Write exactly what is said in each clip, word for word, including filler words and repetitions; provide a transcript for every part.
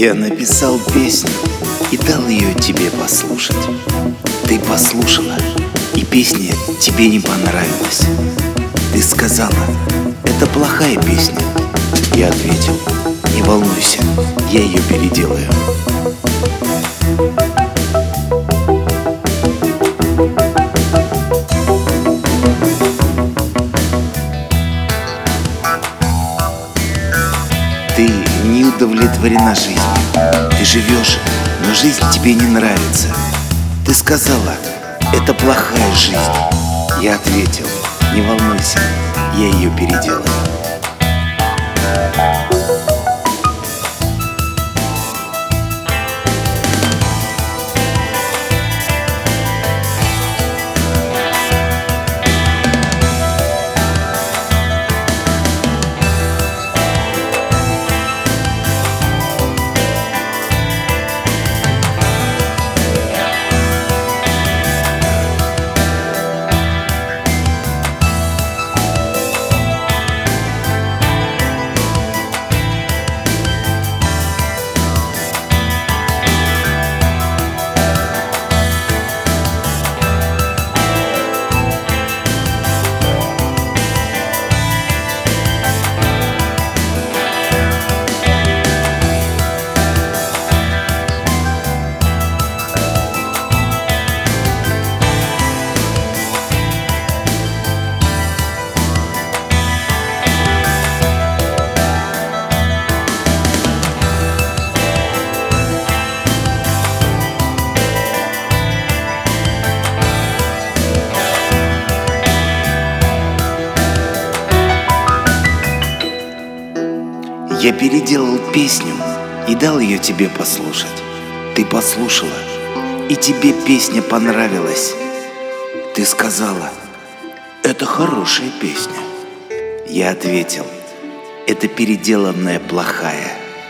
Я написал песню и дал ее тебе послушать. Ты послушала, и песня тебе не понравилась. Ты сказала, это плохая песня. Я ответил, не волнуйся, я ее переделаю. Ты не удовлетворена жизнью. Ты живешь, но жизнь тебе не нравится. Ты сказала, это плохая жизнь. Я ответил, не волнуйся, я ее переделаю. Я переделал песню и дал ее тебе послушать. Ты послушала, и тебе песня понравилась. Ты сказала, это хорошая песня. Я ответил, это переделанная плохая.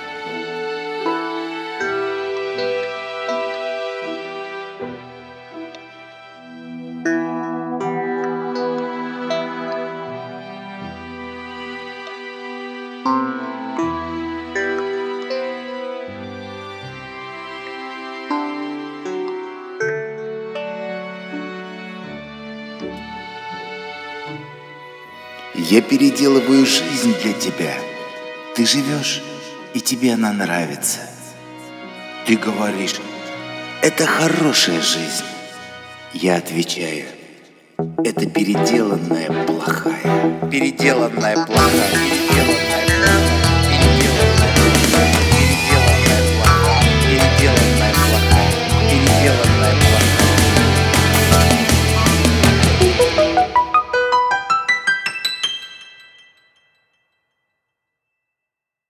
Я переделываю жизнь для тебя. Ты живешь, и тебе она нравится. Ты говоришь, это хорошая жизнь. Я отвечаю, это переделанная плохая. Переделанная плохая. Переделанная